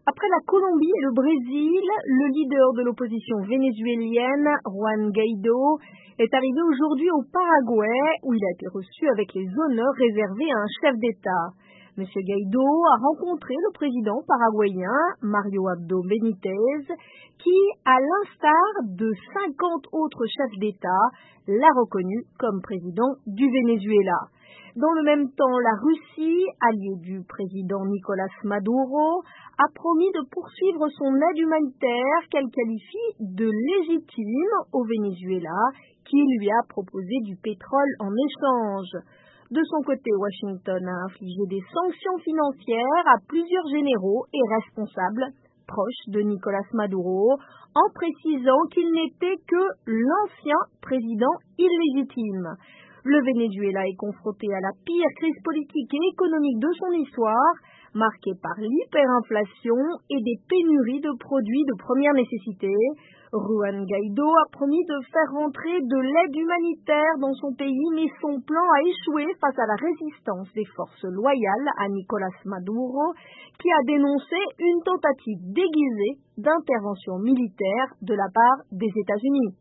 Après la Colombie et le Brésil, le leader de l'opposition vénézuélienne, Juan Guaidó, est arrivé aujourd'hui au Paraguay où il a été reçu avec les honneurs réservés à un chef d'État. M. Guaidó a rencontré le président paraguayen, Mario Abdo Benítez, qui, à l'instar de 50 autres chefs d'État, l'a reconnu comme président du Venezuela. Dans le même temps, la Russie, alliée du président Nicolás Maduro, a promis de poursuivre son aide humanitaire qu'elle qualifie de légitime au Venezuela, qui lui a proposé du pétrole en échange. De son côté, Washington a infligé des sanctions financières à plusieurs généraux et responsables proches de Nicolás Maduro, en précisant qu'il n'était que l'ancien président illégitime. Le Venezuela est confronté à la pire crise politique et économique de son histoire, marquée par l'hyperinflation et des pénuries de produits de première nécessité. Juan Guaidó a promis de faire rentrer de l'aide humanitaire dans son pays, mais son plan a échoué face à la résistance des forces loyales à Nicolás Maduro, qui a dénoncé une tentative déguisée d'intervention militaire de la part des États-Unis.